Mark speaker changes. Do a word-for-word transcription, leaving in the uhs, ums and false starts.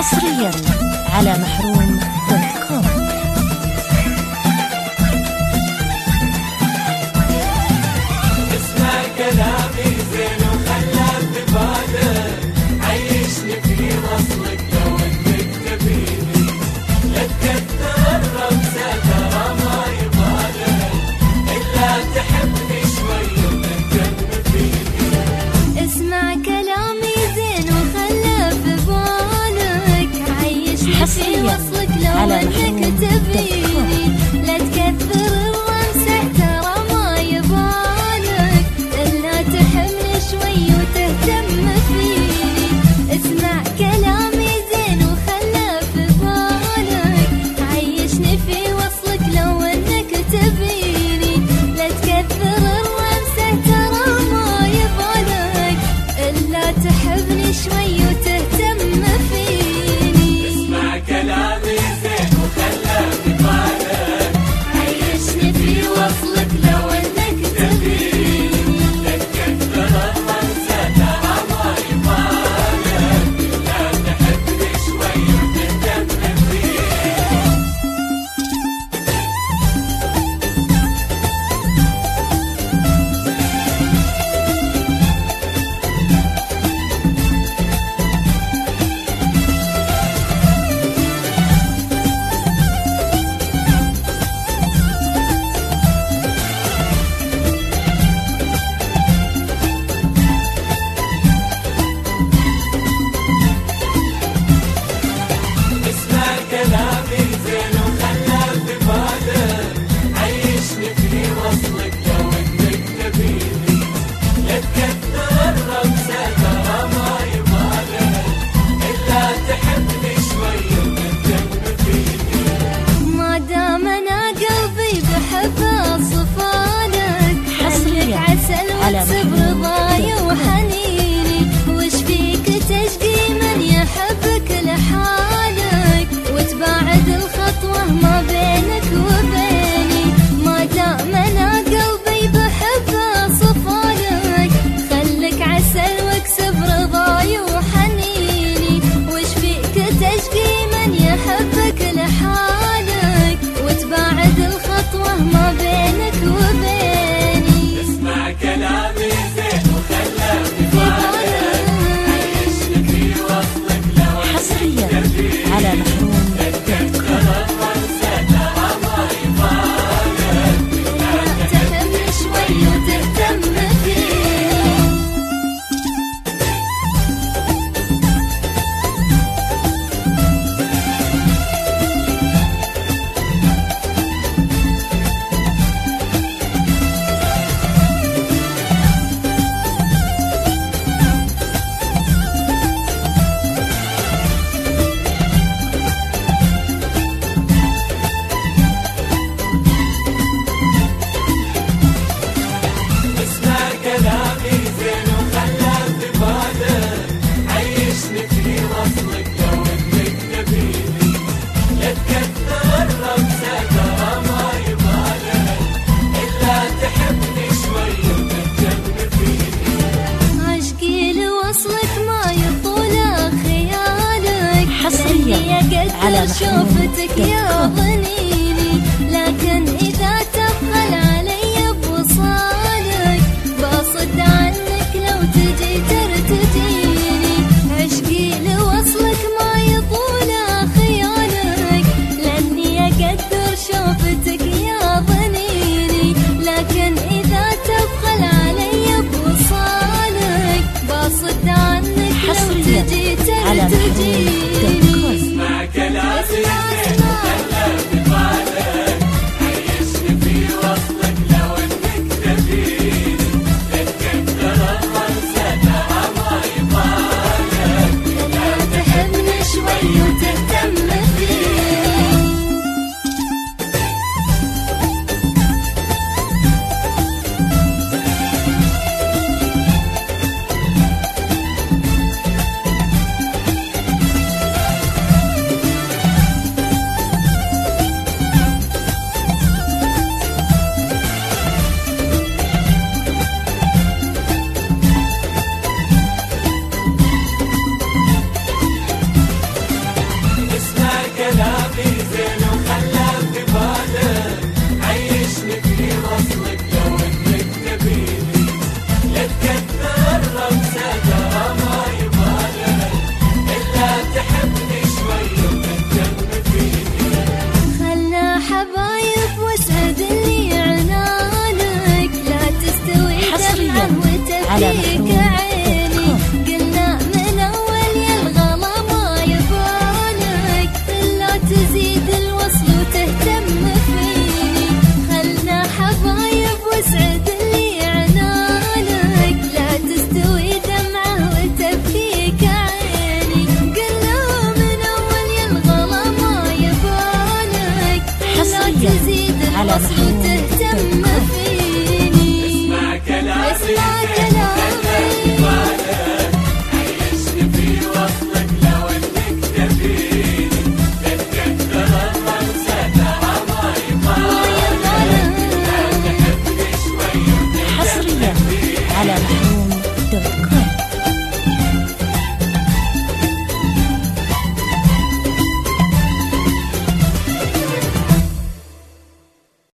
Speaker 1: حصريا على محروم دوت كوم.
Speaker 2: اسمع كلامي زين وخلى ببالك، عيشني في وصلك لو انك تبيني، لا تكثر الرمزة ترى ما يبالك، إلا تحبني شوي وتهتم فيني.
Speaker 3: اسمع كلامي زين وخلى ببالك، عيشني في وصلك لو انك تبيني، لا تكثر الرمزة ترى ما يبالك، إلا تحبني شوي وتهتم فيني. اسمع كلامي زين وخلى ببالك، عيشني في وصلك لو انك تبيني، لا تكثر الرمزة ترى ما يبالك، إلا تحبني شوي وتهتم فيني.
Speaker 2: اسمع كلامي زين وخلى ببالك،
Speaker 3: عيشني في وصلك لو انك تبيني،
Speaker 2: لا تكثر الرمزة ترى ما يبالك، إلا تحبني شوي وتهتم فيني. اسمع كلامي زين وخلى ببالك، عيشني في وصلك لو انك تبيني، لا تكثر الرمزة ترى ما يبالك، إلا تحبني شوي وتهتم فيني.
Speaker 3: ما دام انا قلبي بحب اصفالك،
Speaker 1: حصرياً
Speaker 3: خليك عسل
Speaker 1: على
Speaker 3: واكسب
Speaker 1: محروم
Speaker 3: رضاي
Speaker 1: دوت كوم.
Speaker 3: وحنيني، وش فيك تشقي من يحبك لحالك، وتباعد الخطوة ما بينك وبيني. ما دام انا قلبي بحب اصفالك، خليك عسل واكسب رضاي وحنيني، وش فيك تشقي من يحبك لحالك، وتباعد الخطوة ما بينك وبيني.
Speaker 2: اسمع كلامي زين وخلى ببالك، عيشني في وصلك لو
Speaker 1: حصريا على محروم دوت كوم.
Speaker 2: الرمزة ترى ما يبالك،
Speaker 3: لا تحبني شوي وتهتم فيني.
Speaker 2: اسمع كلامي زين وخلى ببالك، عيشني في وصلك لو انك تبيني، لا تكثر الرمزة ترى ما يبالك، إلا تحبني شوي وتهتم فيني.
Speaker 3: عشقي لوصلك ما يطول خيالك،
Speaker 1: حصرياً
Speaker 3: لأني
Speaker 1: على
Speaker 3: أقدر
Speaker 1: محروم
Speaker 3: شوفتك
Speaker 1: دوت
Speaker 3: يا
Speaker 1: كوم.
Speaker 3: ظنيني، لكن إذا تبخل علي بوصالك، بصد عنك لو تجي ترتجيني. عشقي لوصلك ما يطول خيالك، لأني أقدر شوفتك يا ظنيني، لكن إذا تبخل علي بوصالك، بصد عنك لو
Speaker 1: حصرياً
Speaker 3: تجي
Speaker 1: على محروم دوت
Speaker 3: ترتجيني.
Speaker 2: اسمع كلامي
Speaker 3: اسمع
Speaker 2: زين
Speaker 3: اسمع
Speaker 2: وخلى ببالك، عيشني
Speaker 1: على
Speaker 3: فيك
Speaker 1: محروم
Speaker 3: عيني.
Speaker 1: دوت كوم.
Speaker 3: قلنا من أول يا الغلا ما يبانك، إلا تزيد الوصل وتهتم فيني. خلنا حبايب واسعد اللي عنانك، لا تستوي دمعه وتبكيك عيني. قلنا من أول يا الغلا ما يبانك، إلا
Speaker 1: حصرياً
Speaker 3: تزيد
Speaker 1: على
Speaker 3: الوصل
Speaker 1: محروم
Speaker 3: وتهتم
Speaker 1: دوت كوم.
Speaker 3: فيني.
Speaker 2: اسمع كلامي
Speaker 3: اسمع
Speaker 2: زين
Speaker 3: كلامي